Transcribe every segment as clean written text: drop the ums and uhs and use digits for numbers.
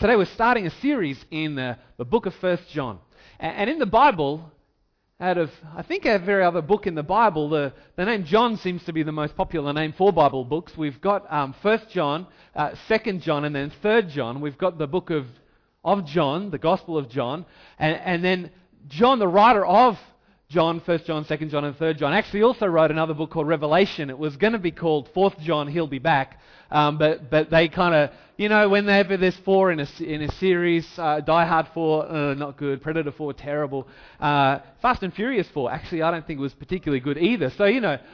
Today we're starting a series in the book of 1 John. And in the Bible, out of, I think, every other book in the Bible, the name John seems to be the most popular name for Bible books. We've got 1 John, 2 John, and then 3 John. We've got the book of John, the Gospel of John. And then John, the writer of John, 1 John, 2 John, and 3 John, actually also wrote another book called Revelation. It was going to be called 4th John, He'll Be Back. But they kind of, whenever there's 4 in a series, Die Hard 4, not good, Predator 4, terrible, Fast and Furious 4, actually I don't think it was particularly good either. So,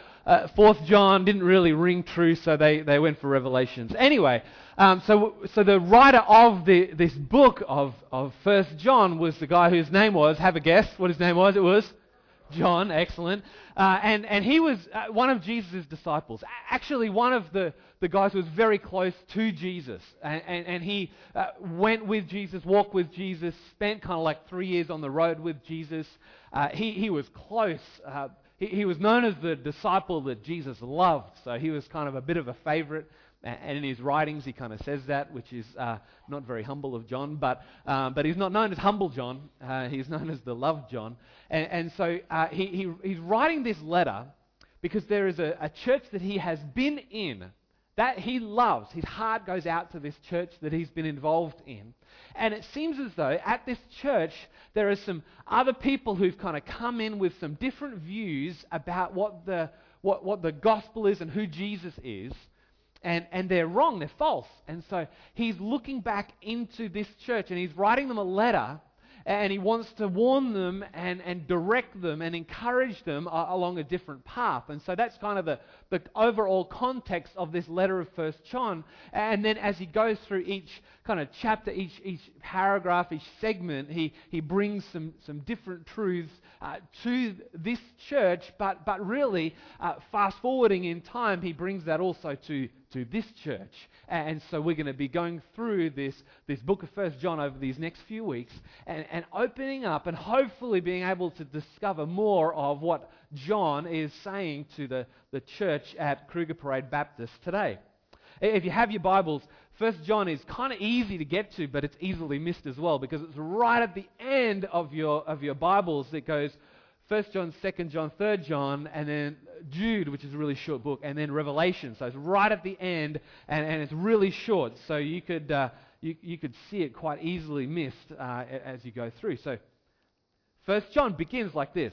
4th John didn't really ring true, so they went for Revelations. Anyway, so the writer of this book of 1 John was the guy whose name was, have a guess what his name was? It was John, excellent. And he was one of Jesus' disciples. Actually, one of the guys who was very close to Jesus. And he went with Jesus, walked with Jesus, spent kind of like 3 years on the road with Jesus. He was close. He was known as the disciple that Jesus loved. So he was kind of a bit of a favorite. And in his writings, he kind of says that, which is not very humble of John. But he's not known as humble John. He's known as the loved John. And so he's writing this letter because there is a church that he has been in that he loves. His heart goes out to this church that he's been involved in. And it seems as though at this church there are some other people who've kind of come in with some different views about what the gospel is and who Jesus is. And they're wrong, they're false. And so he's looking back into this church and he's writing them a letter and he wants to warn them and direct them and encourage them along a different path. And so that's kind of the overall context of this letter of 1 John. And then as he goes through each kind of chapter, each paragraph, each segment, he brings some different truths to this church, but really, fast forwarding in time, he brings that also to this church. And so we're going to be going through this book of 1 John over these next few weeks and opening up and hopefully being able to discover more of what John is saying to the church at Kruger Parade Baptist today. If you have your Bibles, 1 John is kind of easy to get to, but it's easily missed as well because it's right at the end of your Bibles. It goes 1 John, 2 John, 3 John, and then Jude, which is a really short book, and then Revelation. So it's right at the end, and it's really short. So you could see it quite easily missed as you go through. So 1 John begins like this.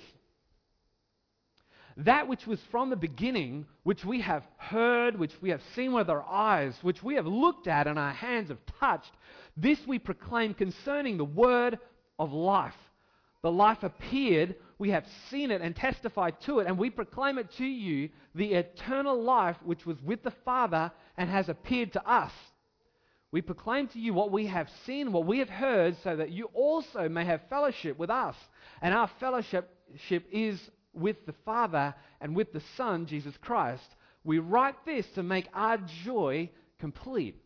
That which was from the beginning, which we have heard, which we have seen with our eyes, which we have looked at and our hands have touched, this we proclaim concerning the word of life. The life appeared, we have seen it and testified to it, and we proclaim it to you, the eternal life which was with the Father and has appeared to us. We proclaim to you what we have seen, what we have heard, so that you also may have fellowship with us. And our fellowship is with the Father and with the Son, Jesus Christ. We write this to make our joy complete.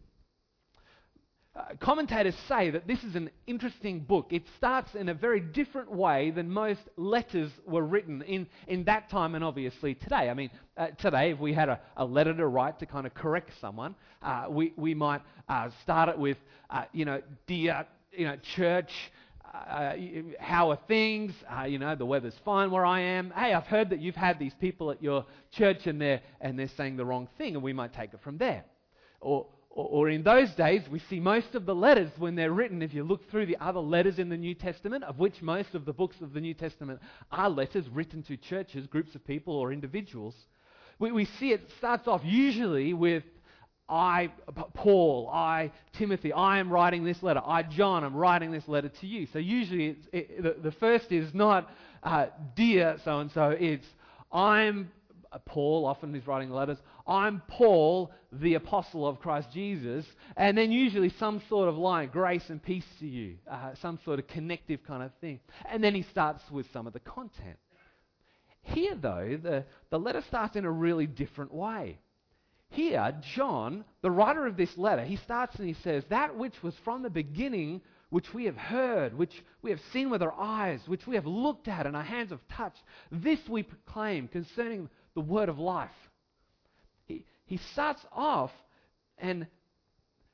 Commentators say that this is an interesting book. It starts in a very different way than most letters were written in that time and obviously today. I mean, today if we had a letter to write to kind of correct someone, we might start it with, dear, church, how are things? The weather's fine where I am. Hey, I've heard that you've had these people at your church and they're saying the wrong thing, and we might take it from there. Or in those days, we see most of the letters when they're written, if you look through the other letters in the New Testament, of which most of the books of the New Testament are letters written to churches, groups of people or individuals, we see it starts off usually with I, Paul, I, Timothy, I am writing this letter. I, John, am writing this letter to you. So usually the first is not dear so-and-so, it's I'm Paul, often who's writing letters, I'm Paul, the apostle of Christ Jesus, and then usually some sort of line, grace and peace to you, some sort of connective kind of thing. And then he starts with some of the content. Here, though, the letter starts in a really different way. Here, John, the writer of this letter, he starts and he says, that which was from the beginning, which we have heard, which we have seen with our eyes, which we have looked at and our hands have touched, this we proclaim concerning the word of life. He starts off and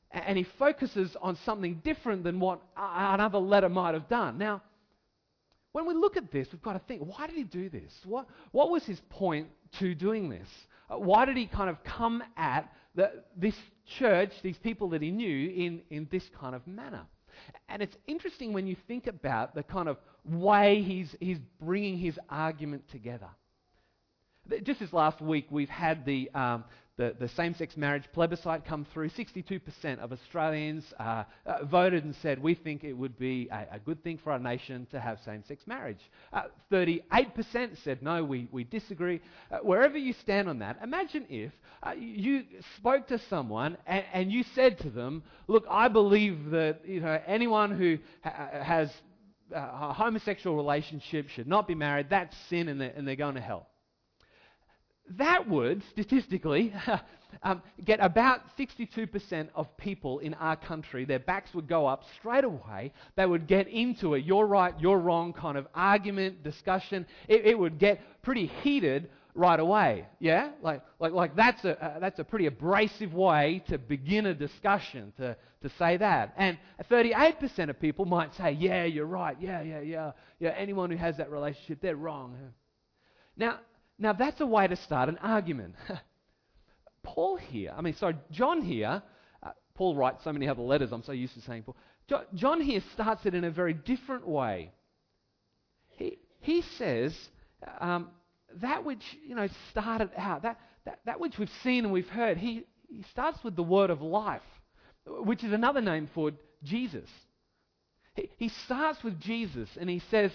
And he focuses on something different than what another letter might have done. Now, when we look at this, we've got to think, why did he do this? What was his point to doing this? Why did he kind of come at this church, these people that he knew, in this kind of manner? And it's interesting when you think about the kind of way he's bringing his argument together. Just this last week, we've had the same-sex marriage plebiscite come through. 62% of Australians voted and said, we think it would be a good thing for our nation to have same-sex marriage. 38% said, no, we disagree. Wherever you stand on that, imagine if you spoke to someone and you said to them, look, I believe that anyone who has a homosexual relationship should not be married. That's sin and they're going to hell. That would, statistically, get about 62% of people in our country, their backs would go up straight away. They would get into a you're right, you're wrong kind of argument, discussion. It would get pretty heated right away. Yeah? Like that's a pretty abrasive way to begin a discussion, to say that. And 38% of people might say, yeah, you're right, yeah, anyone who has that relationship, they're wrong. Now that's a way to start an argument. John here, Paul writes so many other letters, I'm so used to saying Paul. John here starts it in a very different way. He says, that which started out, that which we've seen and we've heard, he starts with the word of life, which is another name for Jesus. He starts with Jesus and he says,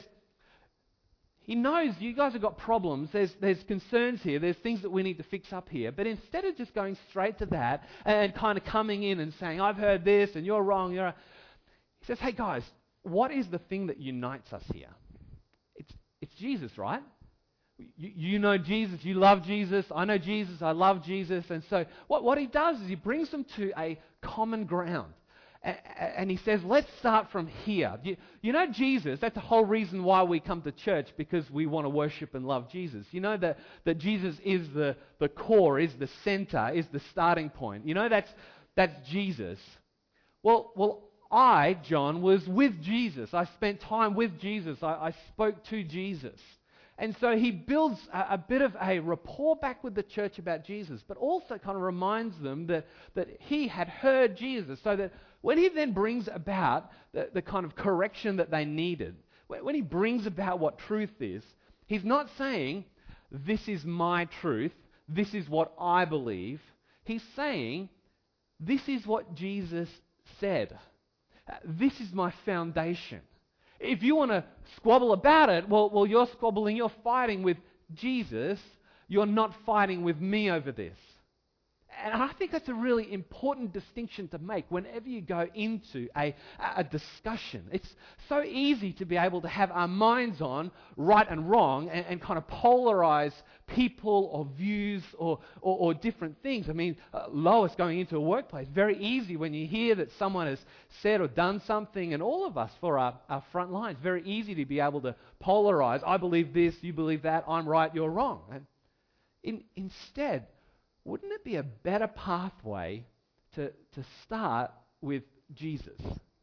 he knows you guys have got problems, there's concerns here, there's things that we need to fix up here. But instead of just going straight to that and kind of coming in and saying, I've heard this and you're wrong, he says, hey guys, what is the thing that unites us here? It's Jesus, right? You know Jesus, you love Jesus, I know Jesus, I love Jesus. And so what he does is he brings them to a common ground. And he says, let's start from here. You know Jesus, that's the whole reason why we come to church, because we want to worship and love Jesus. You know that Jesus is the core, is the center, is the starting point. You know that's Jesus. Well, I, John, was with Jesus. I spent time with Jesus. I spoke to Jesus. And so he builds a bit of a rapport back with the church about Jesus, but also kind of reminds them that he had heard Jesus, so that when he then brings about the kind of correction that they needed, when he brings about what truth is, he's not saying, this is my truth, this is what I believe. He's saying, this is what Jesus said. This is my foundation. If you want to squabble about it, well, you're squabbling, you're fighting with Jesus. You're not fighting with me over this. And I think that's a really important distinction to make whenever you go into a discussion. It's so easy to be able to have our minds on right and wrong and kind of polarize people or views or different things. I mean, Lois going into a workplace, very easy when you hear that someone has said or done something, and all of us for our front lines, very easy to be able to polarize. I believe this, you believe that, I'm right, you're wrong. And instead, wouldn't it be a better pathway to start with Jesus?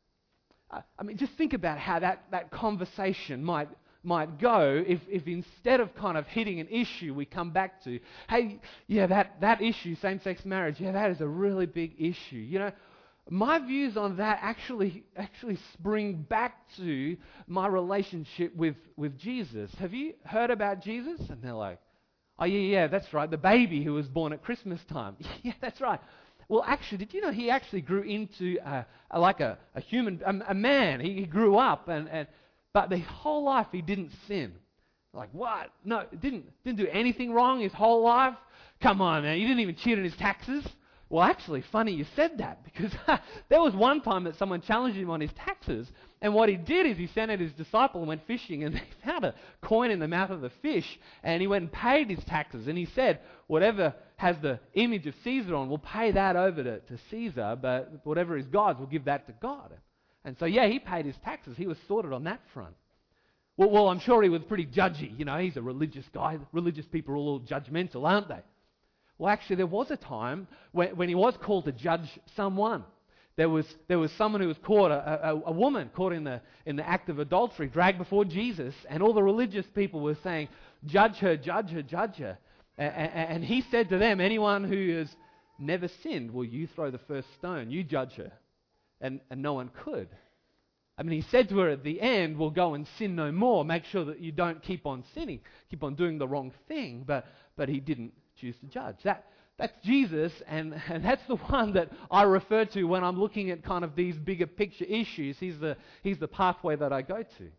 I mean, just think about how that conversation might go if instead of kind of hitting an issue, we come back to, hey, yeah, that issue, same-sex marriage, yeah, that is a really big issue. You know, my views on that actually spring back to my relationship with Jesus. Have you heard about Jesus? And they're like, oh, yeah, that's right. The baby who was born at Christmas time. Yeah, that's right. Well, actually, did you know he actually grew into a human, a man? He grew up, but his whole life he didn't sin. Like, what? No, didn't do anything wrong his whole life? Come on, man. You didn't even cheat on his taxes? Well, actually, funny you said that, because there was one time that someone challenged him on his taxes, and what he did is he sent out his disciple and went fishing, and they found a coin in the mouth of the fish, and he went and paid his taxes, and he said, whatever has the image of Caesar on, we'll pay that over to Caesar, but whatever is God's, we'll give that to God. And so, yeah, he paid his taxes. He was sorted on that front. Well, I'm sure he was pretty judgy. You know, he's a religious guy. Religious people are all judgmental, aren't they? Well, actually, there was a time when he was called to judge someone. There was someone who was caught, a woman caught in the act of adultery, dragged before Jesus, and all the religious people were saying, "Judge her, judge her, judge her." And he said to them, "Anyone who has never sinned, well, you throw the first stone, you judge her." And no one could. I mean, he said to her at the end, "Well, go and sin no more. Make sure that you don't keep on sinning, keep on doing the wrong thing." But he didn't choose to judge. That's Jesus, and that's the one that I refer to when I'm looking at kind of these bigger picture issues. He's the pathway that I go to.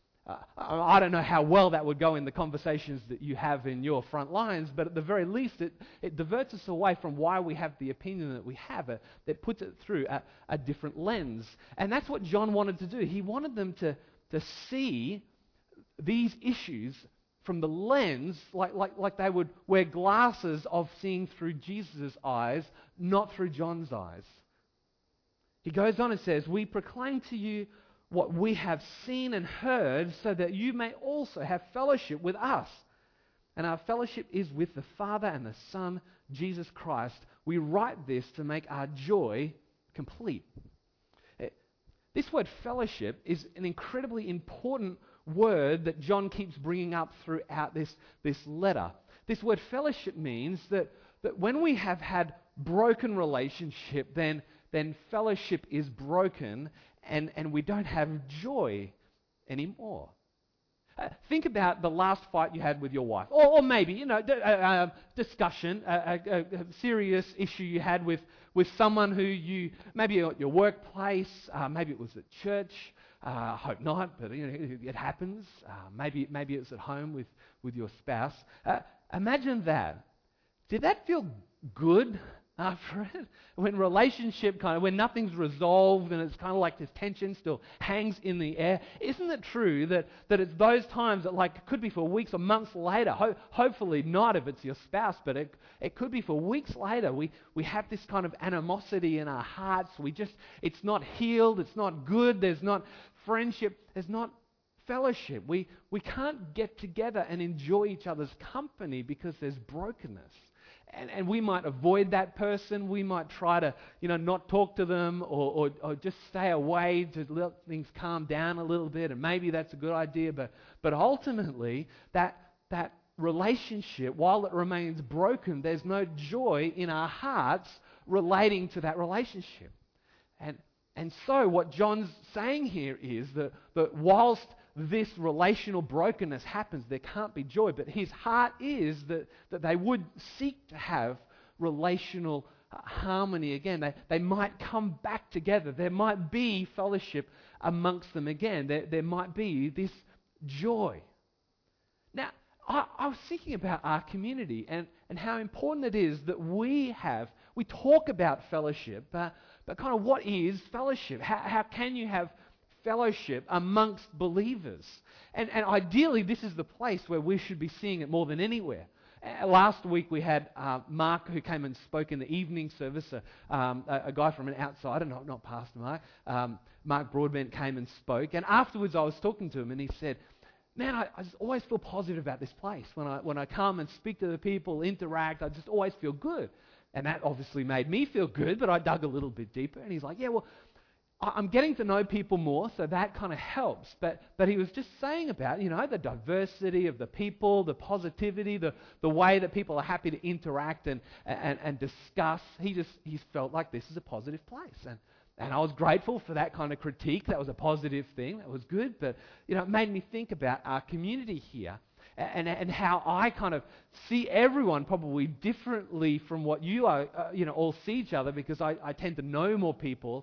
I don't know how well that would go in the conversations that you have in your front lines, but at the very least, it diverts us away from why we have the opinion that we have. It puts it through a different lens. And that's what John wanted to do. He wanted them to see these issues from the lens, like they would wear glasses of seeing through Jesus' eyes, not through John's eyes. He goes on and says, "We proclaim to you what we have seen and heard, so that you may also have fellowship with us. And our fellowship is with the Father and the Son, Jesus Christ. We write this to make our joy complete." This word fellowship is an incredibly important word that John keeps bringing up throughout this letter. This word fellowship means that when we have had broken relationship, then fellowship is broken and we don't have joy anymore. Think about the last fight you had with your wife, or maybe discussion, a serious issue you had with someone who you maybe at your workplace, maybe it was at church. I hope not, but it happens. Maybe it's at home with your spouse. Imagine that. Did that feel good after it? When when nothing's resolved and it's kind of like this tension still hangs in the air. Isn't it true that it's those times that it could be for weeks or months later, hopefully not if it's your spouse, but it could be for weeks later, we have this kind of animosity in our hearts. It's not healed, it's not good, there's not friendship, there's not fellowship. We can't get together and enjoy each other's company because there's brokenness. And we might avoid that person. We might try to, not talk to them or just stay away to let things calm down a little bit. And maybe that's a good idea. But ultimately, that relationship, while it remains broken, there's no joy in our hearts relating to that relationship. And so what John's saying here is that whilst this relational brokenness happens, there can't be joy. But his heart is that they would seek to have relational harmony again. They might come back together. There might be fellowship amongst them again. There might be this joy. Now, I was thinking about our community and how important it is that we talk about fellowship, but kind of what is fellowship? How can you have fellowship amongst believers? And ideally, this is the place where we should be seeing it more than anywhere. Last week we had Mark who came and spoke in the evening service, a guy from an outsider, not Pastor Mark. Mark Broadbent came and spoke, and afterwards I was talking to him and he said, "Man, I just always feel positive about this place. When I come and speak to the people, interact, I just always feel good." And that obviously made me feel good, but I dug a little bit deeper. And he's like, "Yeah, well, I'm getting to know people more, so that kind of helps." But he was just saying about, the diversity of the people, the positivity, the way that people are happy to interact and discuss. He felt like this is a positive place. And I was grateful for that kind of critique. That was a positive thing. That was good. But, it made me think about our community here and how I kind of see everyone probably differently from what you are, all see each other, because I tend to know more people.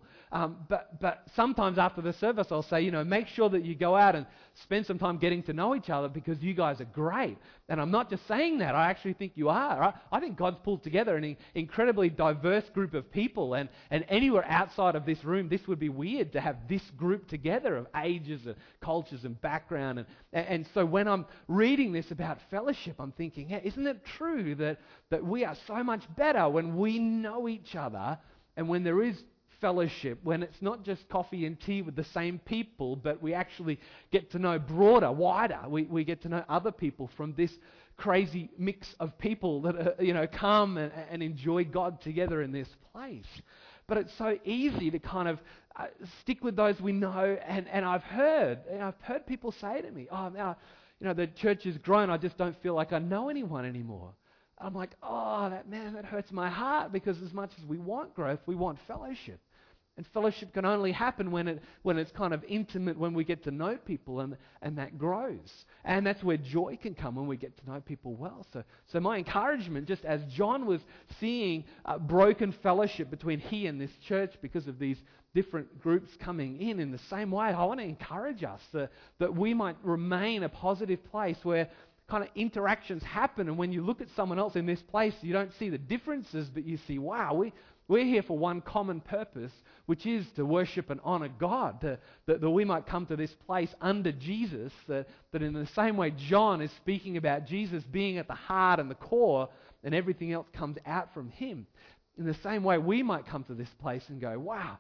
But sometimes after the service, I'll say, make sure that you go out and spend some time getting to know each other because you guys are great. And I'm not just saying that. I actually think you are. I think God's pulled together an incredibly diverse group of people. And anywhere outside of this room, this would be weird to have this group together of ages and cultures and background. And so when I'm reading this about fellowship, I'm thinking, hey, isn't it true that we are so much better when we know each other and when there is fellowship, when it's not just coffee and tea with the same people, but we actually get to know broader, wider. We get to know other people from this crazy mix of people that come and enjoy God together in this place. But it's so easy to kind of stick with those we know. And I've heard people say to me, oh, now, the church has grown. I just don't feel like I know anyone anymore. I'm like, oh, that hurts my heart, because as much as we want growth, we want fellowship. And fellowship can only happen when it's kind of intimate, when we get to know people, and that grows. And that's where joy can come, when we get to know people well. So my encouragement, just as John was seeing broken fellowship between he and this church because of these different groups coming in the same way, I want to encourage us that we might remain a positive place where kind of interactions happen, and when you look at someone else in this place, you don't see the differences, but you see, wow, we're here for one common purpose, which is to worship and honor God, that we might come to this place under Jesus, that in the same way John is speaking about Jesus being at the heart and the core, and everything else comes out from him. In the same way, we might come to this place and go, wow,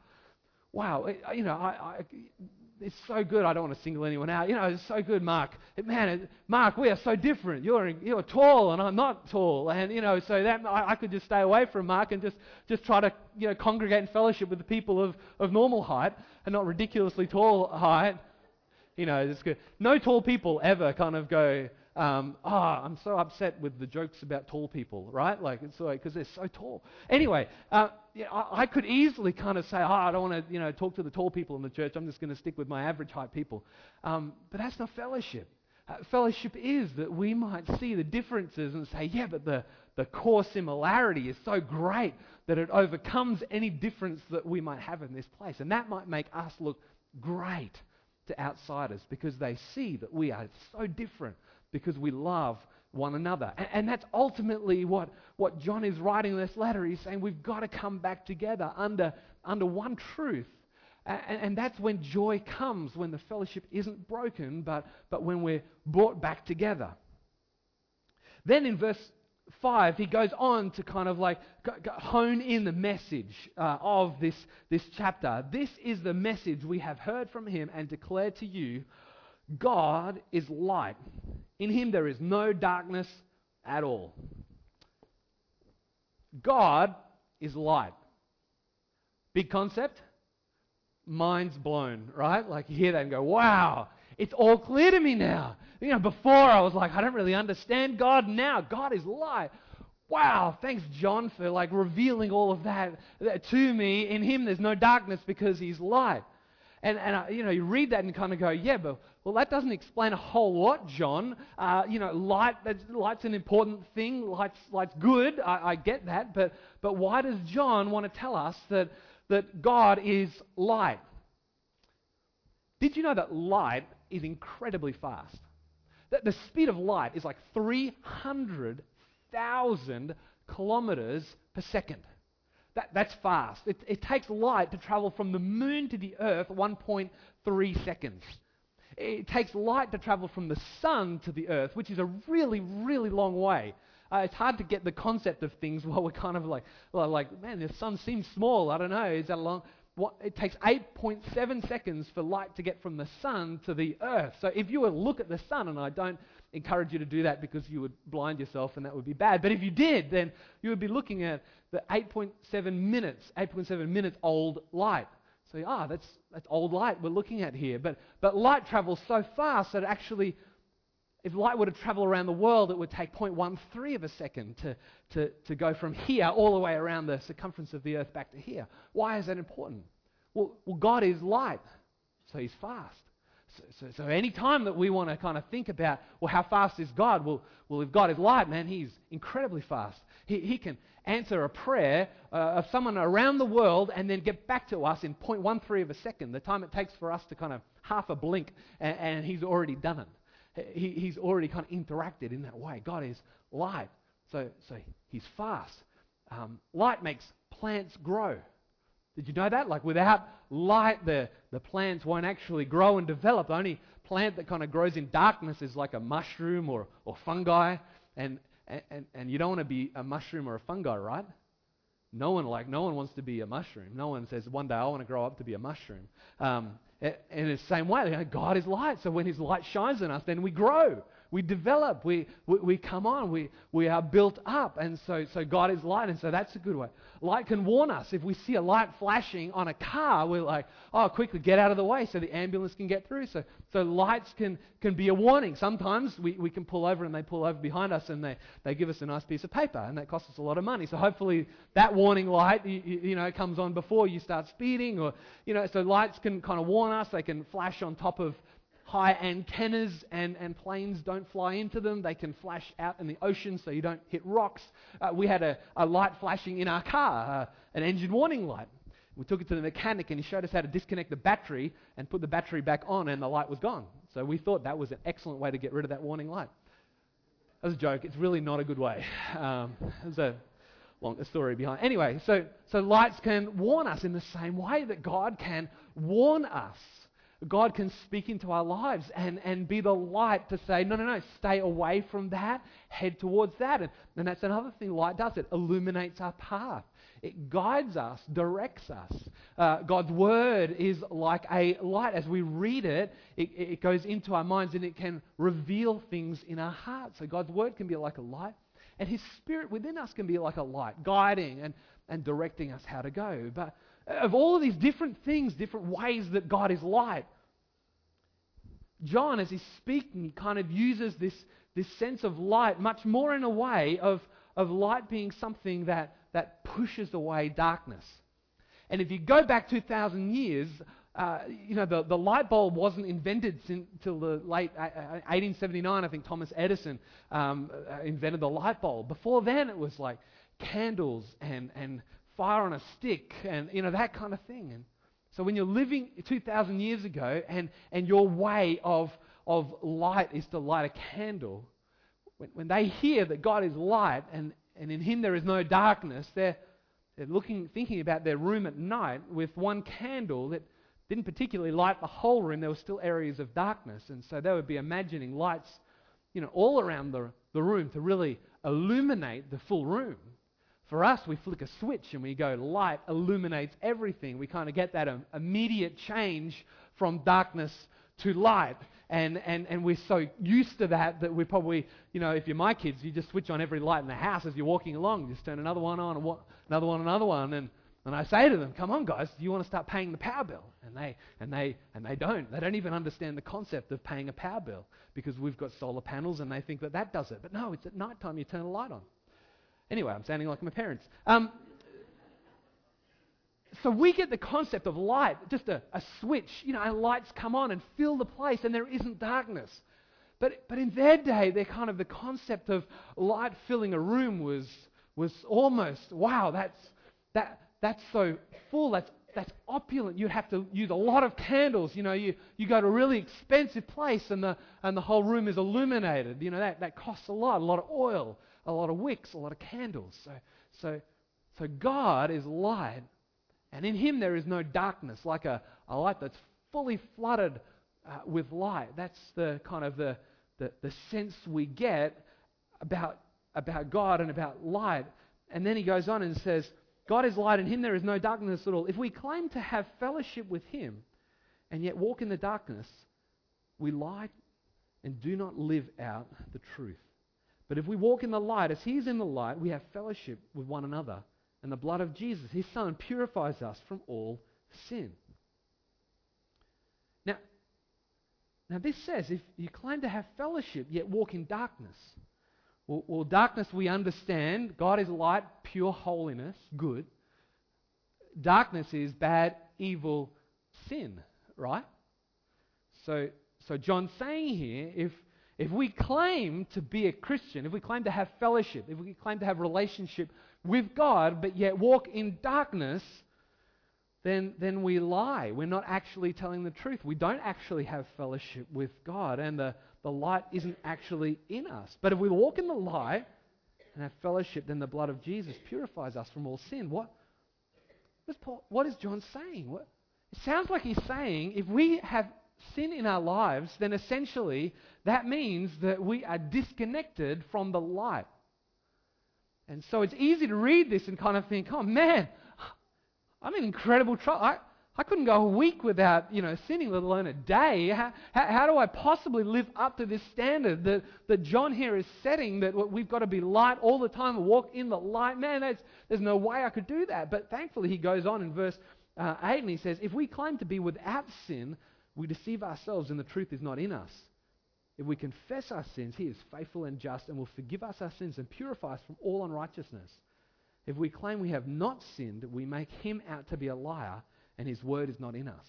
it's so good. I don't want to single anyone out. It's so good, Mark. Mark, we are so different. You're tall and I'm not tall, and so that I could just stay away from Mark and just try to congregate in fellowship with the people of normal height and not ridiculously tall height. It's good. No tall people ever kind of go, I'm so upset with the jokes about tall people, right? Like, it's like, because they're so tall. Anyway, I could easily kind of say, I don't want to, talk to the tall people in the church. I'm just going to stick with my average height people. But that's not fellowship. Fellowship is that we might see the differences and say, yeah, but the core similarity is so great that it overcomes any difference that we might have in this place. And that might make us look great to outsiders, because they see that we are so different because we love one another. And that's ultimately what John is writing in this letter. He's saying we've got to come back together under one truth. And that's when joy comes, when the fellowship isn't broken, but when we're brought back together. Then in verse 5, he goes on to kind of like hone in the message of this chapter. This is the message we have heard from him and declare to you: God is light. In him there is no darkness at all. God is light. Big concept? Mind's blown, right? Like you hear that and go, wow, it's all clear to me now. Before I was like, I don't really understand God. Now God is light. Wow, thanks John for like revealing all of that to me. In him there's no darkness because he's light. And you read that and kind of go, yeah, but that doesn't explain a whole lot, John. Light's an important thing. Light's good. I get that. But why does John want to tell us that God is light? Did you know that light is incredibly fast? That the speed of light is like 300,000 kilometers per second. That's fast. It takes light to travel from the moon to the earth 1.3 seconds. It takes light to travel from the sun to the earth, which is a really, really long way. It's hard to get the concept of things while we're kind of like, man, the sun seems small. I don't know. Is that long? It takes 8.7 seconds for light to get from the sun to the earth. So if you were to look at the sun, and I don't encourage you to do that because you would blind yourself and that would be bad, but if you did, then you would be looking at the 8.7 minutes old light. So that's old light we're looking at here. But light travels so fast that actually, if light were to travel around the world, it would take 0.13 of a second to go from here all the way around the circumference of the earth back to here. Why is that important? Well, God is light, so he's fast. So any time that we want to kind of think about, how fast is God? Well, if God is light, man, he's incredibly fast. He can answer a prayer of someone around the world and then get back to us in 0.13 of a second, the time it takes for us to kind of half a blink, and he's already done it. He's already kind of interacted in that way. God is light, so he's fast. Light makes plants grow. Did you know that? Like without light, the plants won't actually grow and develop. The only plant that kind of grows in darkness is like a mushroom or fungi, and you don't want to be a mushroom or a fungi, right? No one wants to be a mushroom. No one says one day I want to grow up to be a mushroom. In the same way, God is light, so when his light shines on us, then we grow. we develop, we come on, we are built up. And so God is light, and so that's a good way. Light can warn us. If we see a light flashing on a car, we're like, oh, quickly get out of the way so the ambulance can get through. So lights can be a warning. Sometimes we can pull over and they pull over behind us and they give us a nice piece of paper, and that costs us a lot of money. So hopefully that warning light, comes on before you start speeding, or, so lights can kind of warn us. They can flash on top of high antennas, and planes don't fly into them. They can flash out in the ocean so you don't hit rocks. We had a light flashing in our car, an engine warning light. We took it to the mechanic and he showed us how to disconnect the battery and put the battery back on, and the light was gone. So we thought that was an excellent way to get rid of that warning light. That was a joke. It's really not a good way. There's a long story behind. Anyway, so lights can warn us in the same way that God can warn us. God can speak into our lives and be the light to say, no, stay away from that, head towards that. And that's another thing light does. It illuminates our path. It guides us, directs us. God's word is like a light. As we read it, it goes into our minds and it can reveal things in our hearts. So God's word can be like a light. And His Spirit within us can be like a light, guiding and directing us how to go. But of all of these different things, different ways that God is light, John, as he's speaking, kind of uses this sense of light much more in a way of light being something that pushes away darkness. And if you go back 2,000 years, the light bulb wasn't invented until the late 1879. I think Thomas Edison invented the light bulb. Before then, it was like candles and fire on a stick and that kind of thing. And so when you're living 2,000 years ago and your way of light is to light a candle, when they hear that God is light and in Him there is no darkness, they're thinking about their room at night with one candle that didn't particularly light the whole room. There were still areas of darkness, and so they would be imagining lights, all around the room to really illuminate the full room. For us, we flick a switch and we go, light illuminates everything. We kind of get that immediate change from darkness to light. And we're so used to that we probably, if you're my kids, you just switch on every light in the house as you're walking along. You just turn another one on, another one. And I say to them, come on guys, do you want to start paying the power bill? And they don't. They don't even understand the concept of paying a power bill because we've got solar panels and they think that does it. But no, it's at night time you turn the light on. Anyway, I'm sounding like my parents. So we get the concept of light, just a switch, and lights come on and fill the place and there isn't darkness. But in their day, the concept of light filling a room was almost, wow, that's so full, that's opulent. You'd have to use a lot of candles. You go to a really expensive place and the whole room is illuminated. That costs a lot of oil, a lot of wicks, a lot of candles. So God is light, and in Him there is no darkness, like a light that's fully flooded with light. That's the kind of the sense we get about God and about light. And then he goes on and says, God is light, in Him there is no darkness at all. If we claim to have fellowship with Him and yet walk in the darkness, we lie and do not live out the truth. But if we walk in the light as He is in the light, we have fellowship with one another. And the blood of Jesus, His Son, purifies us from all sin. Now this says, if you claim to have fellowship yet walk in darkness, well, darkness we understand. God is light, pure holiness, good. Darkness is bad, evil, sin, right? So John's saying here, if we claim to be a Christian, if we claim to have fellowship, if we claim to have relationship with God, but yet walk in darkness, then we lie. We're not actually telling the truth. We don't actually have fellowship with God, and the light isn't actually in us. But if we walk in the light and have fellowship, then the blood of Jesus purifies us from all sin. What is John saying? It sounds like he's saying if we have sin in our lives, then essentially that means that we are disconnected from the light. And so it's easy to read this and kind of think, oh man, I'm in incredible trouble. I couldn't go a week without, sinning, let alone a day. How do I possibly live up to this standard that John here is setting, that we've got to be light all the time and walk in the light? Man, there's no way I could do that. But thankfully he goes on in verse 8 and he says, if we claim to be without sin, we deceive ourselves and the truth is not in us. If we confess our sins, he is faithful and just and will forgive us our sins and purify us from all unrighteousness. If we claim we have not sinned, we make him out to be a liar and his word is not in us.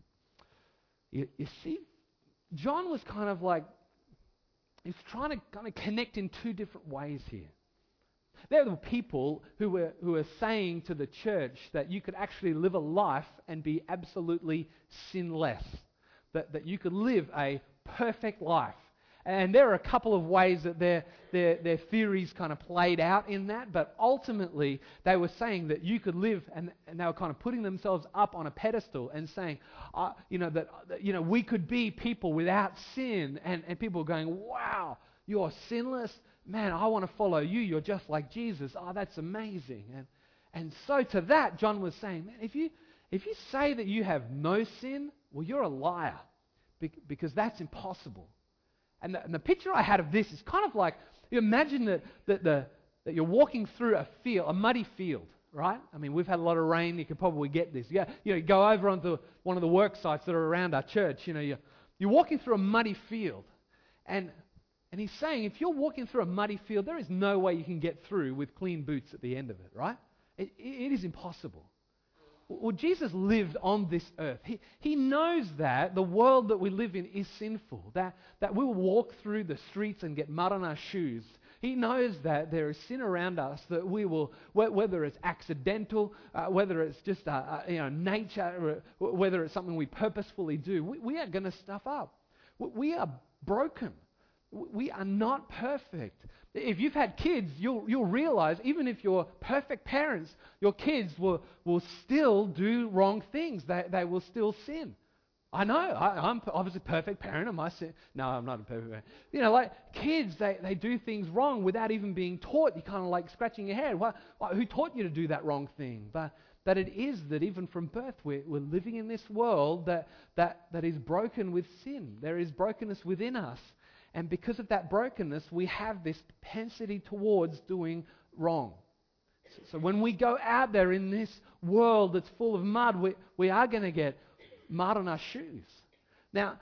You see, John was kind of like, he's trying to kind of connect in two different ways here. There were people who were saying to the church that you could actually live a life and be absolutely sinless. That you could live a perfect life. And there are a couple of ways that their theories kind of played out in that, but ultimately they were saying that you could live, and they were kind of putting themselves up on a pedestal and saying, that we could be people without sin, and people were going, wow, you're sinless? Man, I want to follow you. You're just like Jesus. Oh, that's amazing. And so to that, John was saying, man, if you say that you have no sin, well, you're a liar, because that's impossible. And the picture I had of this is kind of like, you imagine that you're walking through a muddy field, right? I mean, we've had a lot of rain. You can probably get this. You go over onto one of the work sites that are around our church. You're walking through a muddy field, and he's saying, if you're walking through a muddy field, there is no way you can get through with clean boots at the end of it, right? It is impossible. Well, Jesus lived on this earth. He knows that the world that we live in is sinful, that we will walk through the streets and get mud on our shoes. He knows that there is sin around us, that we will, whether it's accidental, whether it's just nature, whether it's something we purposefully do, we are going to stuff up. We are broken. We are not perfect. If you've had kids, you'll realize, even if you're perfect parents, your kids will still do wrong things. They will still sin. I know. I'm obviously a perfect parent. Am I sin? No, I'm not a perfect parent. Like kids, they do things wrong without even being taught. You're kind of like scratching your head. Who taught you to do that wrong thing? But it is that even from birth, we're living in this world that is broken with sin. There is brokenness within us. And because of that brokenness, we have this propensity towards doing wrong. So when we go out there in this world that's full of mud, we are going to get mud on our shoes. Now,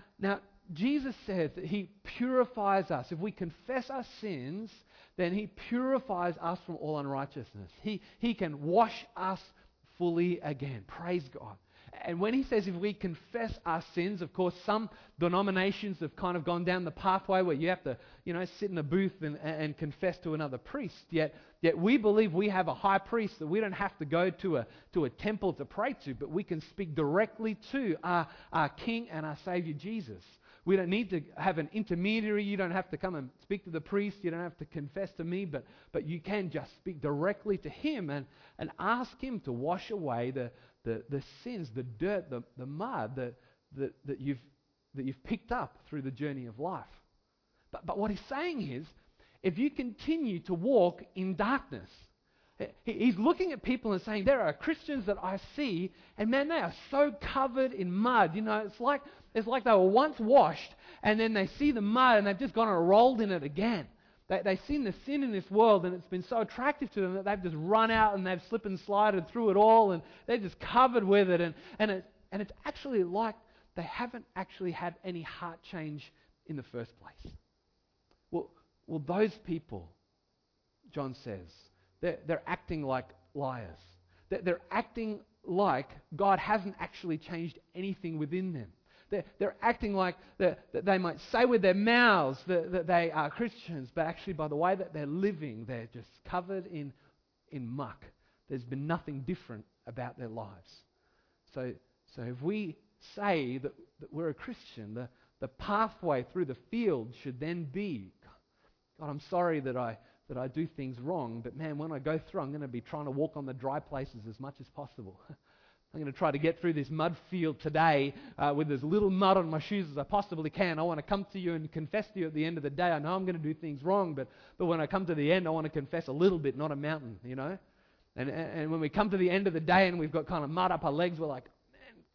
Jesus says that he purifies us. If we confess our sins, then he purifies us from all unrighteousness. He can wash us fully again. Praise God. And when he says if we confess our sins, of course, some denominations have kind of gone down the pathway where you have to, sit in a booth and confess to another priest. Yet we believe we have a high priest that we don't have to go to a temple to pray to, but we can speak directly to our King and our Savior Jesus. We don't need to have an intermediary. You don't have to come and speak to the priest. You don't have to confess to me, but you can just speak directly to him and ask him to wash away the sins, the dirt, the mud that you've picked up through the journey of life. But what he's saying is, if you continue to walk in darkness, he's looking at people and saying, there are Christians that I see, and man, they are so covered in mud. It's like they were once washed, and then they see the mud, and they've just gone and rolled in it again. They've seen the sin in this world, and it's been so attractive to them that they've just run out and they've slipped and slided through it all, and they're just covered with it. And it's actually like they haven't actually had any heart change in the first place. Well, those people, John says, they're acting like liars. They're acting like God hasn't actually changed anything within them. They're acting like that they might say with their mouths that they are Christians, but actually by the way that they're living, they're just covered in muck. There's been nothing different about their lives. So if we say that we're a Christian, the pathway through the field should then be, God, I'm sorry that I do things wrong, but man, when I go through, I'm going to be trying to walk on the dry places as much as possible. I'm going to try to get through this mud field today with as little mud on my shoes as I possibly can. I want to come to you and confess to you at the end of the day. I know I'm going to do things wrong, but when I come to the end, I want to confess a little bit, not a mountain, And when we come to the end of the day and we've got kind of mud up our legs, we're like, man,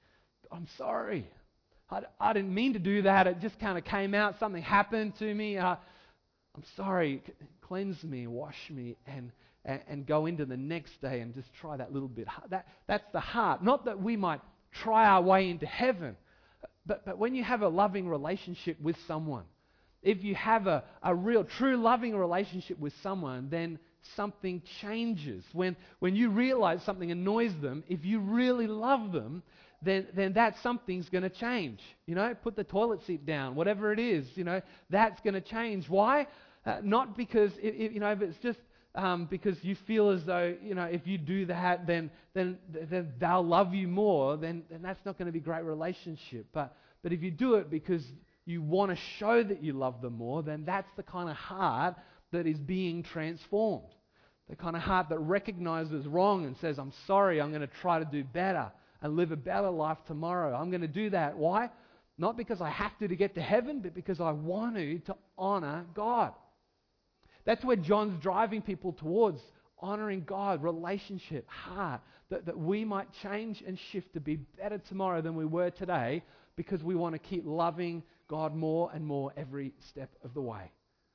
I'm sorry. I didn't mean to do that. It just kind of came out. Something happened to me. I'm sorry. Cleanse me, wash me, and go into the next day and just try that little bit. That's the heart. Not that we might try our way into heaven, but when you have a loving relationship with someone, if you have a real, true loving relationship with someone, then something changes. When you realize something annoys them, if you really love them, then that something's going to change. Put the toilet seat down, whatever it is, that's going to change. Why? Not because, if it's just because you feel as though, if you do that, then they'll love you more, then that's not going to be a great relationship. But if you do it because you want to show that you love them more, then that's the kind of heart that is being transformed. The kind of heart that recognizes wrong and says, I'm sorry, I'm going to try to do better and live a better life tomorrow. I'm going to do that. Why? Not because I have to get to heaven, but because I want to honor God. That's where John's driving people towards, honoring God, relationship, heart, that we might change and shift to be better tomorrow than we were today, because we want to keep loving God more and more every step of the way.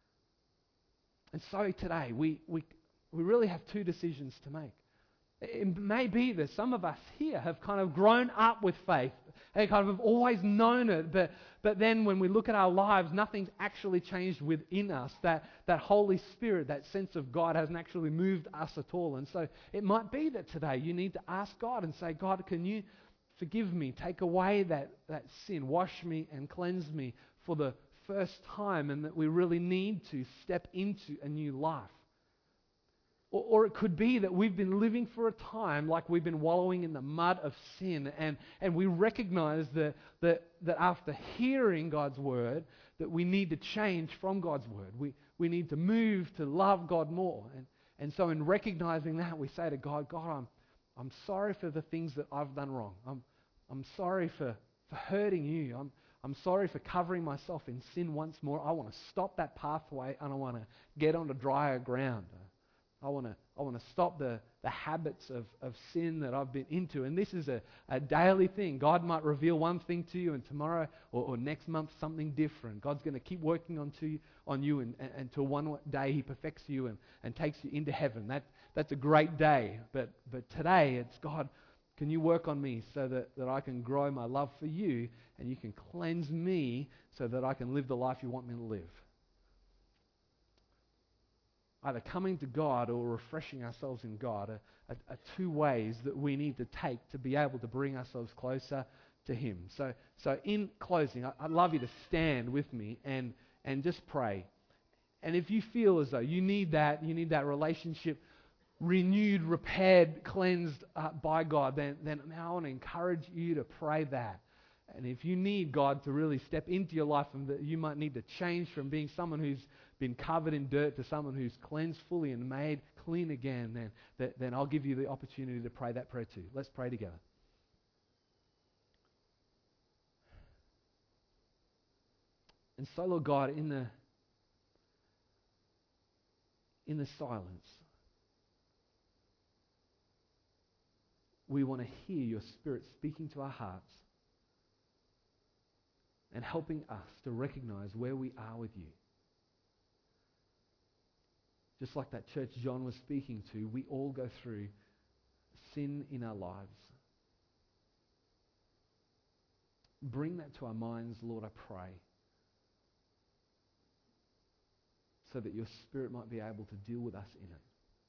And so today, we really have two decisions to make. It may be that some of us here have kind of grown up with faith and kind of have always known it, but then when we look at our lives, nothing's actually changed within us. That Holy Spirit, that sense of God hasn't actually moved us at all. And so it might be that today you need to ask God and say, God, can you forgive me, take away that sin, wash me and cleanse me for the first time, and that we really need to step into a new life. Or it could be that we've been living for a time like we've been wallowing in the mud of sin, and we recognize that after hearing God's word, that we need to change from God's word. We need to move to love God more. And so in recognizing that, we say to God, I'm sorry for the things that I've done wrong. I'm sorry for hurting you. I'm sorry for covering myself in sin once more. I want to stop that pathway, and I want to get onto drier ground. I want to stop the habits of sin that I've been into. And this is a daily thing. God might reveal one thing to you, and tomorrow or next month something different. God's going to keep working on you until one day He perfects you and takes you into heaven. That's a great day. But today it's, God, can you work on me so that I can grow my love for you, and you can cleanse me so that I can live the life you want me to live. Either coming to God or refreshing ourselves in God are two ways that we need to take to be able to bring ourselves closer to Him. So in closing, I'd love you to stand with me and just pray. And if you feel as though you need that relationship renewed, repaired, cleansed by God, then I want to encourage you to pray that. And if you need God to really step into your life, and that you might need to change from being someone who's been covered in dirt to someone who's cleansed fully and made clean again, then I'll give you the opportunity to pray that prayer too. Let's pray together. And so, Lord God, in the silence, we want to hear your Spirit speaking to our hearts and helping us to recognize where we are with you. Just like that church John was speaking to, we all go through sin in our lives. Bring that to our minds, Lord, I pray, so that your Spirit might be able to deal with us in it.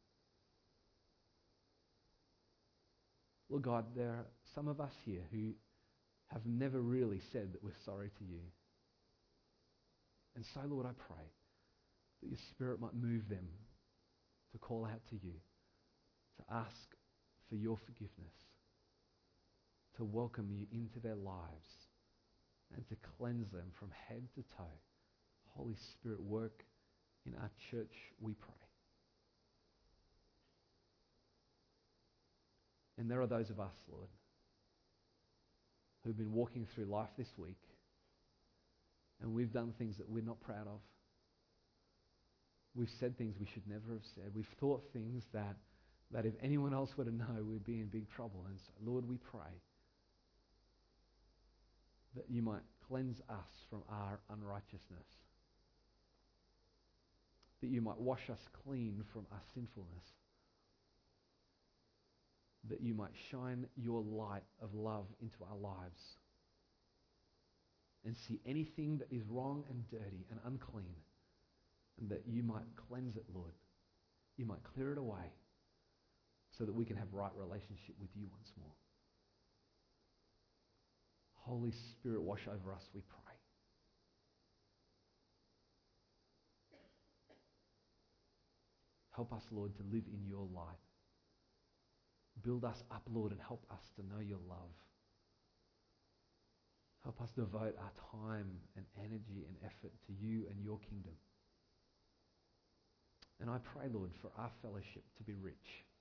Lord God, there are some of us here who have never really said that we're sorry to you. And so, Lord, I pray that your Spirit might move them to call out to you, to ask for your forgiveness, to welcome you into their lives, and to cleanse them from head to toe. Holy Spirit, work in our church, we pray. And there are those of us, Lord, who've been walking through life this week, and we've done things that we're not proud of. We've said things we should never have said. We've thought things that if anyone else were to know, we'd be in big trouble. And so, Lord, we pray that you might cleanse us from our unrighteousness, that you might wash us clean from our sinfulness, that you might shine your light of love into our lives and see anything that is wrong and dirty and unclean, and that you might cleanse it, Lord. You might clear it away so that we can have right relationship with you once more. Holy Spirit, wash over us, we pray. Help us, Lord, to live in your light. Build us up, Lord, and help us to know your love. Help us devote our time and energy and effort to you and your kingdom. And I pray, Lord, for our fellowship to be rich.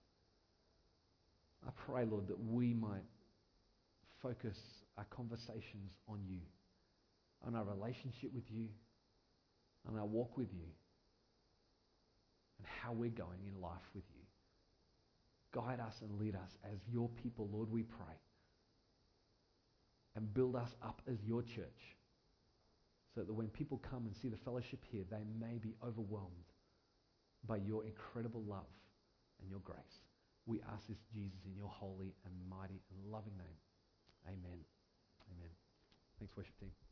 I pray, Lord, that we might focus our conversations on you, on our relationship with you, on our walk with you, and how we're going in life with you. Guide us and lead us as your people, Lord, we pray. And build us up as your church, so that when people come and see the fellowship here, they may be overwhelmed by your incredible love and your grace. We ask this, Jesus, in your holy and mighty and loving name. Amen. Amen. Thanks, worship team.